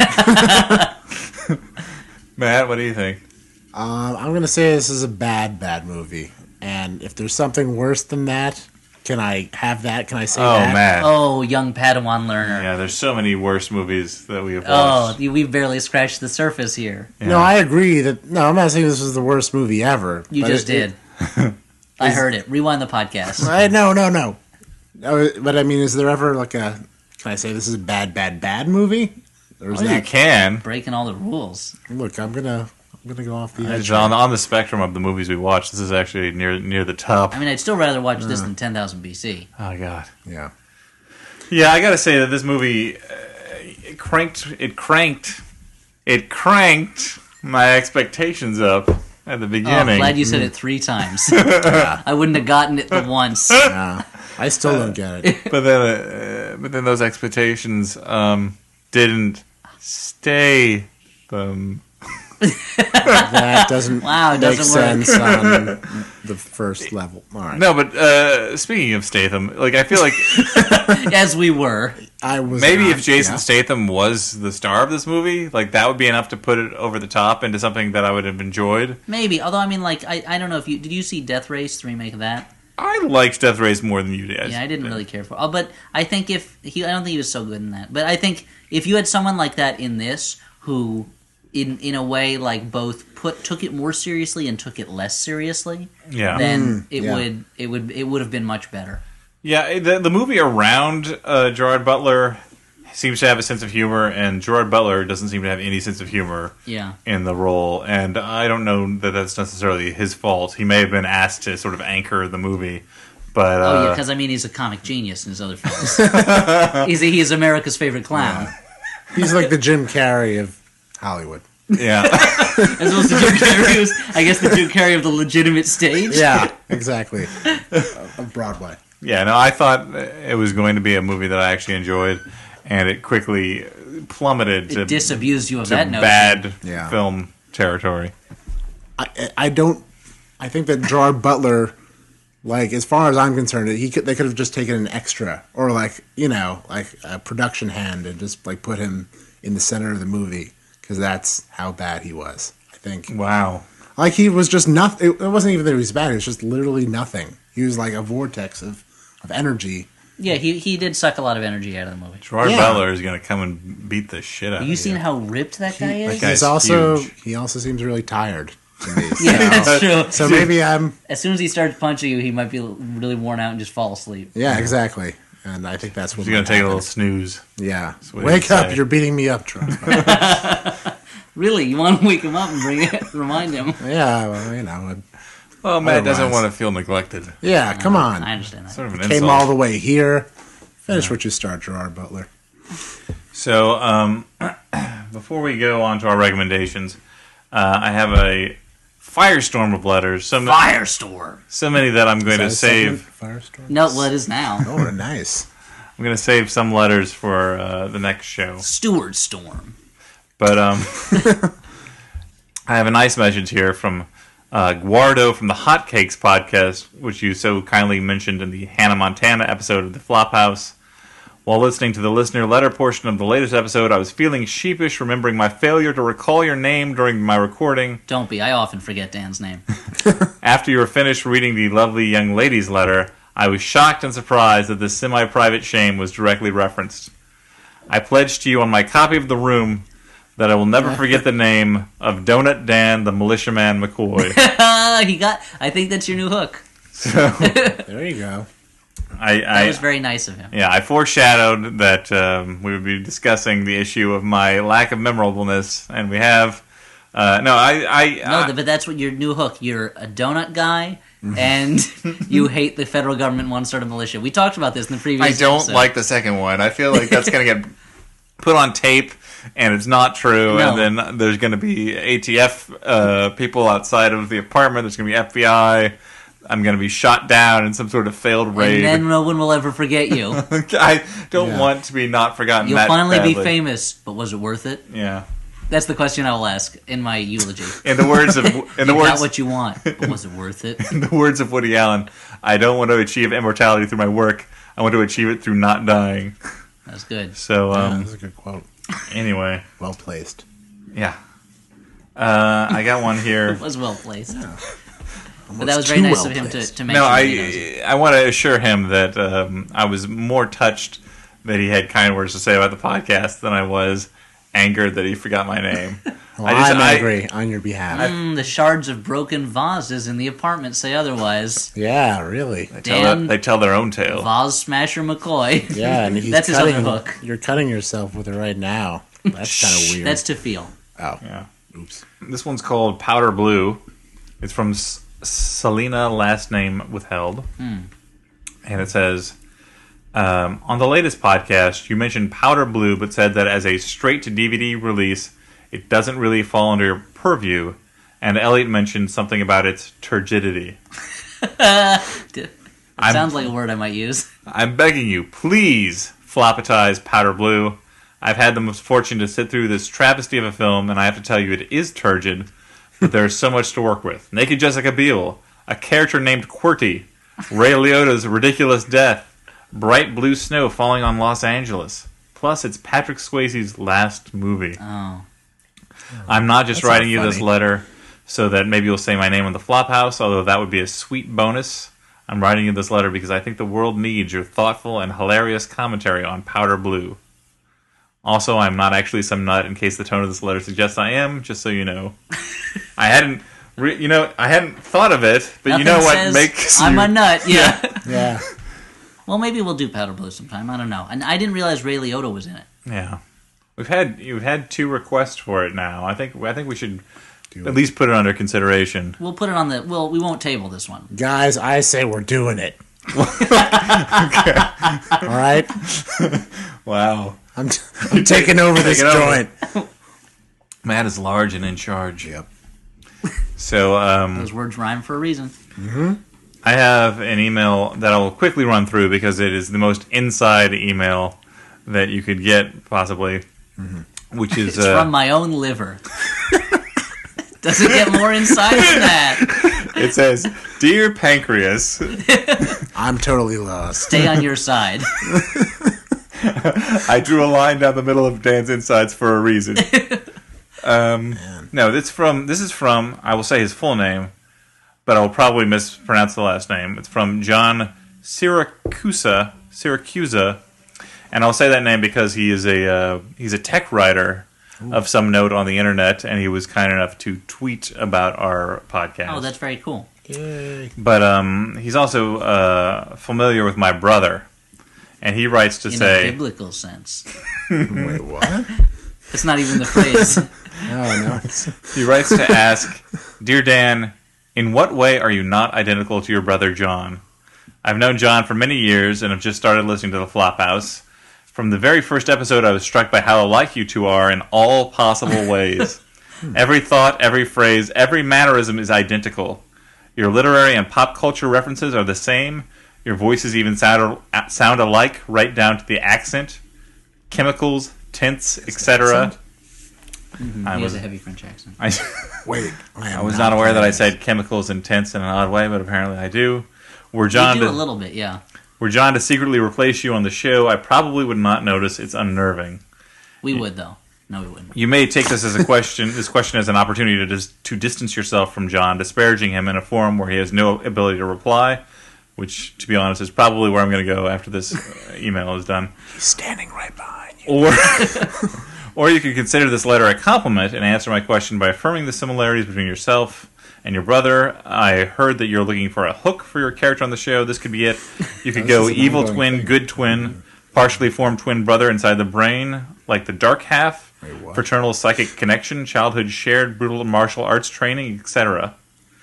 Matt, what do you think? I'm going to say this is a bad movie. And if there's something worse than that, can I have that? Can I say that? Oh, Matt. Oh, young Padawan learner. Yeah, there's so many worse movies that we have Oh, watched. we've barely scratched the surface here. Yeah. No, I agree that... No, I'm not saying this was the worst movie ever. You but just did. I heard it. Rewind the podcast. No. But I mean, is there ever like a... Can I say this is a bad movie? Or is Well, you can. Breaking all the rules. Look, I'm gonna go off the edge. It's on the spectrum of the movies we watch. This is actually near the top. I mean, I'd still rather watch this than 10,000 BC. Oh God. Yeah. Yeah, I gotta say that this movie it cranked my expectations up at the Oh, beginning. I'm glad you said it 3 times. I wouldn't have gotten it the once. I still don't get it. but then those expectations didn't stay them. That doesn't Wow, it make doesn't sense on the first level. All right. No, but speaking of Statham, like I feel like As we were. I was maybe not, if Jason yeah. Statham was the star of this movie, like that would be enough to put it over the top into something that I would have enjoyed. Maybe. Although, I mean, like, I don't know if you... Did you see Death Race, the remake of that? I liked Death Race more than you did. Yeah, I didn't really care for it. Oh, but I think I don't think he was so good in that. But I think if you had someone like that in this who... In a way, like both took it more seriously and took it less seriously, Yeah. then yeah. it would have been much better. Yeah, the movie around Gerard Butler seems to have a sense of humor, and Gerard Butler doesn't seem to have any sense of humor Yeah. in the role. And I don't know that that's necessarily his fault. He may have been asked to sort of anchor the movie, but Oh yeah, because I mean he's a comic genius in his other films. He's America's favorite clown. He's like the Jim Carrey of Hollywood. yeah. As well as the Jim Carrey was, I guess, the Jim Carrey of the legitimate stage. Yeah, exactly. Of Broadway. Yeah, no, I thought it was going to be a movie that I actually enjoyed, and it quickly plummeted It to disabused you of to that notion. bad Yeah. film territory. I think that Gerard Butler, like as far as I'm concerned, they could have just taken an extra or like a production hand and just like put him in the center of the movie because that's how bad he was. I think Wow. like he was just nothing. It wasn't even that he was bad. It was just literally nothing. He was like a vortex of energy. Yeah, he did suck a lot of energy out of the movie. Gerard Yeah. Butler is going to come and beat the shit out Have of you you. seen how ripped that guy is? guy's huge. He also seems really tired. To me, Yeah, that's true. so maybe I'm. As soon as he starts punching you, he might be really worn out and just fall asleep. Yeah, exactly. And I think that's what He's going might to take a happen. little snooze. Yeah. what Wake he'd up! say. You're beating me up, Trump. Really, you want to wake him up and remind him? Yeah, well, Well, Matt doesn't Otherwise- want to feel neglected. Yeah, come on. I understand that. Sort of an Came insult. all the way here. Finish what you start, Gerard Butler. So, before we go on to our recommendations, I have a firestorm of letters. So many that I'm going to Is that a segment? save. Firestorm? No, well, it is now. Oh, nice. I'm going to save some letters for the next show. Steward Storm. But I have a nice message here from Guardo from the Hotcakes podcast, which you so kindly mentioned in the Hannah Montana episode of the Flophouse. While listening to the listener letter portion of the latest episode, I was feeling sheepish, remembering my failure to recall your name during my recording. Don't be. I often forget Dan's name. After you were finished reading the lovely young lady's letter, I was shocked and surprised that this semi-private shame was directly referenced. I pledge to you on my copy of The Room that I will never forget the name of Donut Dan the Militiaman McCoy. I think that's your new hook. So There you go. That was very nice of him. Yeah, I foreshadowed that we would be discussing the issue of my lack of memorableness, and we have. But that's what your new hook. You're a donut guy, and you hate the federal government one sort of militia. We talked about this in the previous. I don't episode. like the second one. I feel like that's going to get put on tape, and it's not true. No. And then there's going to be ATF people outside of the apartment. There's going to be FBI. I'm going to be shot down in some sort of failed raid. And then no one will ever forget you. I don't want to be not forgotten. You'll that finally badly. be famous, but was it worth it? Yeah. That's the question I will ask in my eulogy. In the words of You got what you want, but was it worth it? in the words of Woody Allen, I don't want to achieve immortality through my work. I want to achieve it through not dying. That's good. So That's a good quote. anyway, Well placed. yeah. I got one here. It was well placed. But Almost that was very too nice well of him placed. to mention. No, that he knows it. I want to assure him that I was more touched that he had kind words to say about the podcast than I was angered that he forgot my name. Well, I'm angry on your behalf. The shards of broken vases in the apartment say otherwise. Yeah, really. They tell their own tale. Vase Smasher McCoy. Yeah, and he's That's his cutting, other hook. You're cutting yourself with it right now. That's kind of weird. That's to feel. oh, Yeah. oops. This one's called Powder Blue. It's from Selena, last name withheld. And it says, on the latest podcast, you mentioned Powder Blue, but said that as a straight-to-DVD release, it doesn't really fall under your purview. And Elliot mentioned something about its turgidity. It sounds like a word I might use. I'm begging you, please flopatize Powder Blue. I've had the misfortune to sit through this travesty of a film, and I have to tell you it is turgid, but there's so much to work with. Naked Jessica Biel, a character named QWERTY, Ray Liotta's ridiculous death, bright blue snow falling on Los Angeles. Plus, it's Patrick Swayze's last movie. Oh. I'm not just That's writing not you this funny. letter so that maybe you'll say my name on the Flophouse, although that would be a sweet bonus. I'm writing you this letter because I think the world needs your thoughtful and hilarious commentary on Powder Blue. Also, I'm not actually some nut, in case the tone of this letter suggests I am, just so you know. I hadn't thought of it, but you know Nothing what says makes I'm you... a nut, yeah. Yeah. Well, maybe we'll do Powder Blue sometime. I don't know. And I didn't realize Ray Liotta was in it. Yeah. You've had 2 requests for it now. I think we should Do at least put it under consideration. We'll put it on the... Well, we won't table this one. Guys, I say we're doing it. All right? Wow. I'm taking over this Take it over. joint. Matt is large and in charge. Yep. So, Those words rhyme for a reason. I have an email that I'll quickly run through because it is the most inside email that you could get, possibly, which is... It's from my own liver. Does it get more inside than that? It says, Dear Pancreas, I'm totally lost. Stay on your side. I drew a line down the middle of Dan's insides for a reason. No, this is from, I will say his full name, but I will probably mispronounce the last name. It's from John Siracusa, and I'll say that name because he's a tech writer of some note on the internet, and he was kind enough to tweet about our podcast. Oh, that's very cool. Yay. But he's also familiar with my brother, and he writes to In say... a biblical sense. Wait, what? It's not even the phrase. No. He writes to ask, Dear Dan, in what way are you not identical to your brother John? I've known John for many years and have just started listening to the Flophouse. From the very first episode, I was struck by how alike you two are in all possible ways. Every thought, every phrase, every mannerism is identical. Your literary and pop culture references are the same. Your voices even sound alike, right down to the accent, chemicals, tints, etc. He has a heavy French accent. Wait. I was not aware that I said chemicals and tints in an odd way, but apparently I do. Were You John do a little bit, yeah. to secretly replace you on the show, I probably would not notice. It's unnerving. We would, though. No, we wouldn't. You may take this as a question. This question as an opportunity to distance yourself from John, disparaging him in a forum where he has no ability to reply. Which, to be honest, is probably where I'm going to go after this email is done. He's standing right behind you. Or you could consider this letter a compliment and answer my question by affirming the similarities between yourself and your brother. I heard that you're looking for a hook for your character on the show. This could be it. You could go is an evil ongoing twin, thing. good twin, partially formed twin brother inside the brain, like the dark half, Wait, what? fraternal psychic connection, childhood shared, brutal martial arts training, etc.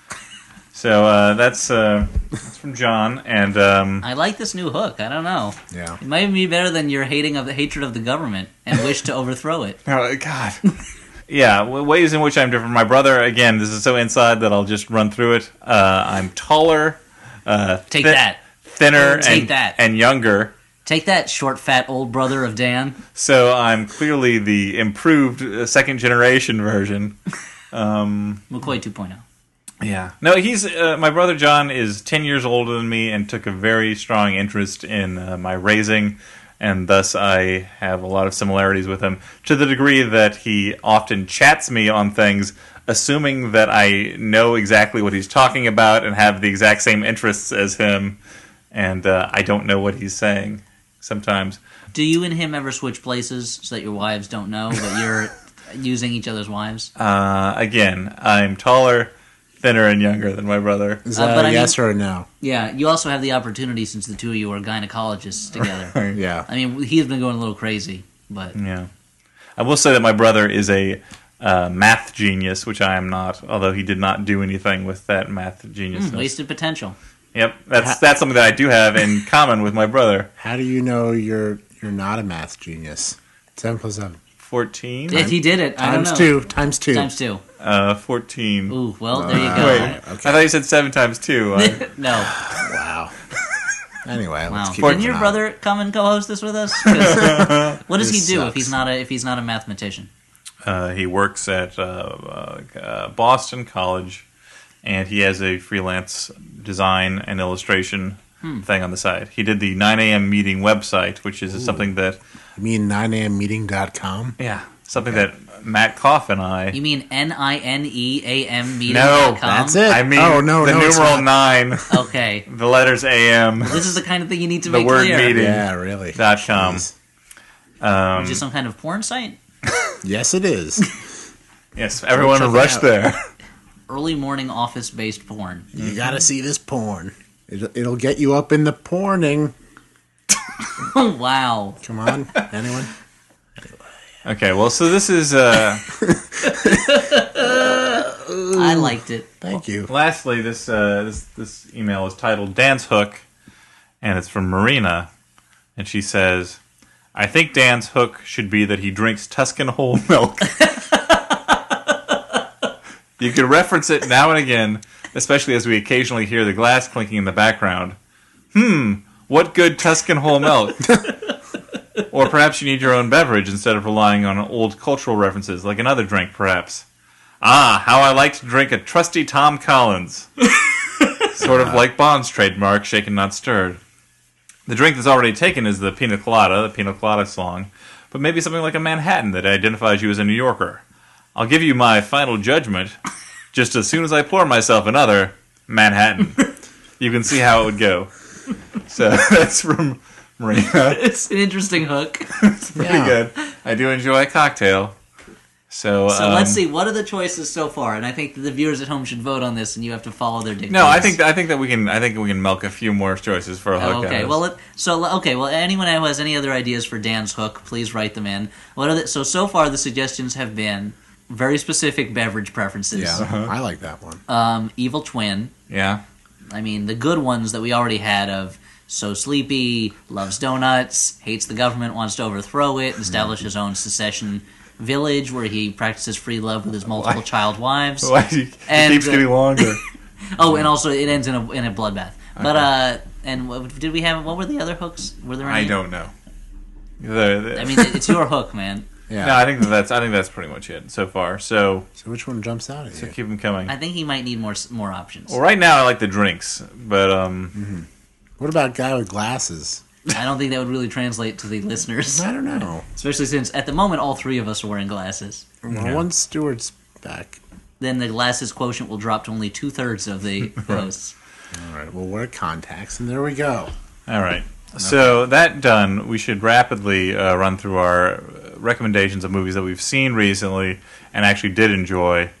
So that's from John, and I like this new hook. I don't know. Yeah. It might be better than your hatred of the government and wish to overthrow it. oh God, yeah, ways in which I'm different from my brother. Again, this is so inside that I'll just run through it. I'm taller, Take that. Thinner Take that. and younger. Take that, short, fat, old brother of Dan. So I'm clearly the improved second generation version. McCoy 2.0. Yeah. No, he's my brother John is 10 years older than me and took a very strong interest in my raising, and thus I have a lot of similarities with him to the degree that he often chats me on things assuming that I know exactly what he's talking about and have the exact same interests as him, and I don't know what he's saying sometimes. Do you and him ever switch places so that your wives don't know, but you're using each other's wives? Again, I'm taller, thinner, and younger than my brother. Is that but a I yes or a no? Yeah, you also have the opportunity since the two of you are gynecologists together. Yeah. I mean, he's been going a little crazy, but Yeah. I will say that my brother is a math genius, which I am not, although he did not do anything with that math genius. wasted potential. Yep, that's something that I do have in common with my brother. How do you know you're not a math genius? 7 plus 7. 14? If he did it, I don't know. Times two. Times 2. 14. Ooh, well, there you go. Wait, okay. I thought you said 7 times 2. No. Wow. Anyway, Wow. let's keep Didn't moving your on. brother come and co-host this with us? 'Cause what does he This do sucks. if he's not a mathematician? He works at Boston College, and he has a freelance design and illustration thing on the side. He did the 9 a.m. meeting website, which is something that... You mean 9ammeeting.com? Yeah, something that Matt Koff and I... You mean NINEAM meeting? No, That's it. I mean, oh, no, the no, it's numeral not. 9, Okay. the letters AM, This is the kind of thing you need to the make word clear. meeting. Yeah, really. .com. Jeez. Is it some kind of porn site? Yes, it is. Yes, everyone check it rush out. there. Early morning office-based porn. You gotta see this porn. It'll get you up in the porning. Oh, wow. Come on, anyone? Okay, well, so this is... I liked it. Thank you. Lastly, this email is titled Dan's Hook, and it's from Marina, and she says, I think Dan's hook should be that he drinks Tuscan whole milk. You could reference it now and again, especially as we occasionally hear the glass clinking in the background. What good Tuscan whole milk? Or perhaps you need your own beverage instead of relying on old cultural references, like another drink, perhaps. Ah, how I like to drink a trusty Tom Collins. Sort of like Bond's trademark, shaken not stirred. The drink that's already taken is the pina colada song, but maybe something like a Manhattan that identifies you as a New Yorker. I'll give you my final judgment just as soon as I pour myself another Manhattan. You can see how it would go. So that's from Marina. It's an interesting hook. It's pretty good. I do enjoy a cocktail. So Let's see. What are the choices so far? And I think that the viewers at home should vote on this, and you have to follow their dictates. No, I think that we can milk a few more choices for a hook. Oh, okay. out of this. Well, anyone who has any other ideas for Dan's hook, please write them in. So far the suggestions have been very specific beverage preferences. Yeah, I like that one. Evil Twin. Yeah. I mean, the good ones that we already had of So Sleepy, loves donuts, hates the government, wants to overthrow it, establish his own secession village where he practices free love with his multiple child wives. Why it And, keeps getting longer. Oh, and also it ends in a bloodbath. But and did we have? What were the other hooks? Were there any? I don't know. I mean, it's your hook, man. Yeah. No, I think that's pretty much it so far. So So which one jumps out at you? keep them coming. I think he might need more options. Well, right now I like the drinks, but What about guy with glasses? I don't think that would really translate to the listeners, I don't know. especially since at the moment all three of us are wearing glasses. Well, once Stewart's back. Then the glasses quotient will drop to only 2/3 of the hosts. All right, we'll wear contacts, and there we go. all right. So that done, we should rapidly run through our recommendations of movies that we've seen recently and actually did enjoy.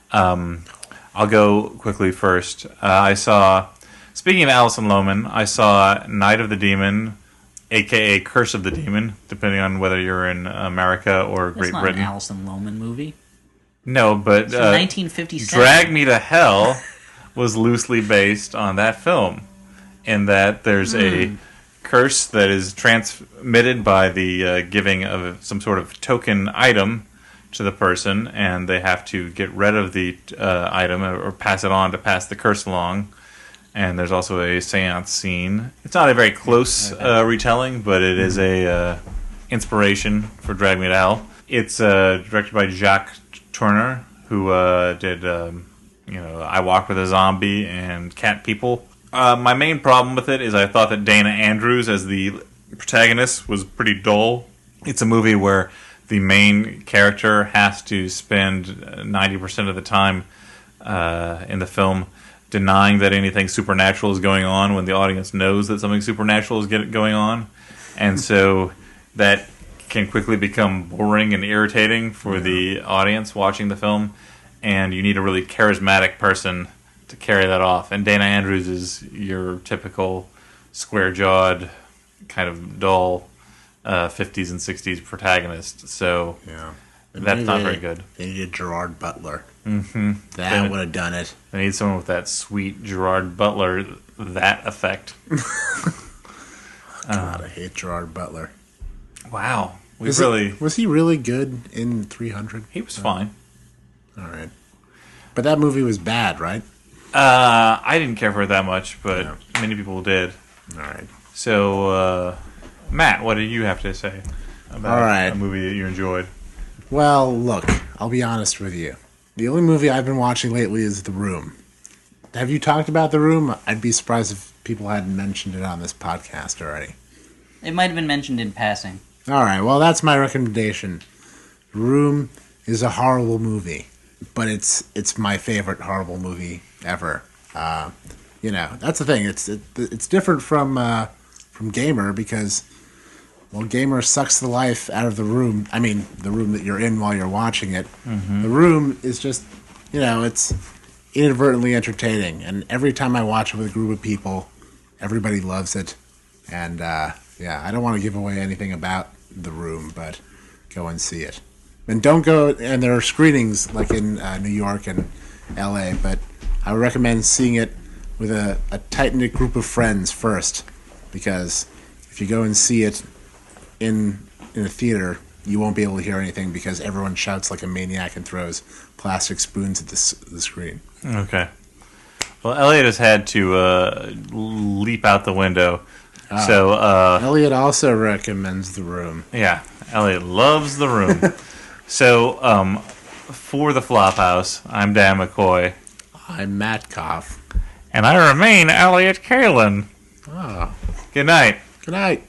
I'll go quickly first. I saw, speaking of Alison Lohman, I saw Night of the Demon, a.k.a. Curse of the Demon, depending on whether you're in America or That's Great not Britain. an Alison Lohman movie. No, but It's from 1957. Drag Me to Hell was loosely based on that film, in that there's a curse that is transmitted by the giving of some sort of token item to the person, and they have to get rid of the item or pass it on to pass the curse along. And there's also a seance scene. It's not a very close retelling, but it is a inspiration for Drag Me to Hell. It's directed by Jacques Tourneur, who did I Walk with a Zombie and Cat People. My main problem with it is I thought that Dana Andrews as the protagonist was pretty dull. It's a movie where the main character has to spend 90% of the time in the film denying that anything supernatural is going on when the audience knows that something supernatural is going on. And so that can quickly become boring and irritating for the audience watching the film. And you need a really charismatic person to carry that off. And Dana Andrews is your typical square-jawed, kind of dull 50s and 60s protagonist. So that's not very good. They needed Gerard Butler. Mm-hmm. That would have done it. They need someone with that sweet Gerard Butler, that effect. God, I hate Gerard Butler. Wow. Was he really good in 300? He was fine. All right. But that movie was bad, right? I didn't care for it that much, but many people did. All right. So, Matt, what do you have to say about a movie that you enjoyed? Well, look, I'll be honest with you. The only movie I've been watching lately is The Room. Have you talked about The Room? I'd be surprised if people hadn't mentioned it on this podcast already. It might have been mentioned in passing. All right, well, that's my recommendation. The Room is a horrible movie, but it's my favorite horrible movie ever. That's the thing. It's different from Gamer because, well, Gamer sucks the life out of the room. I mean, the room that you're in while you're watching it. Mm-hmm. The Room is just, it's inadvertently entertaining. And every time I watch it with a group of people, everybody loves it. And, I don't want to give away anything about The Room, but go and see it. And don't go, and there are screenings like in New York and LA, but I would recommend seeing it with a tight-knit group of friends first, because if you go and see it in a theater, you won't be able to hear anything because everyone shouts like a maniac and throws plastic spoons at the screen. Okay. Well, Elliot has had to leap out the window. So Elliot also recommends The Room. Yeah, Elliot loves The Room. So for the Flophouse, I'm Dan McCoy. I'm Matt Koff. And I remain Elliot Kalin. Oh. Good night. Good night.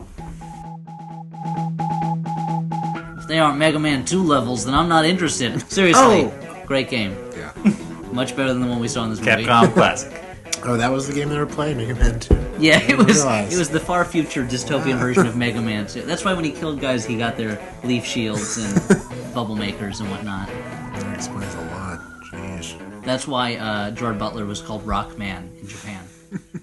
If they aren't Mega Man 2 levels, then I'm not interested. Seriously, great game. Yeah. Much better than the one we saw in this movie. Capcom Classic. Oh, that was the game they were playing, Mega Man 2. Yeah, it was the far future dystopian version of Mega Man 2. That's why when he killed guys, he got their leaf shields and bubble makers and whatnot. That explains a lot. Jeez. That's why Gerard Butler was called Rockman in Japan.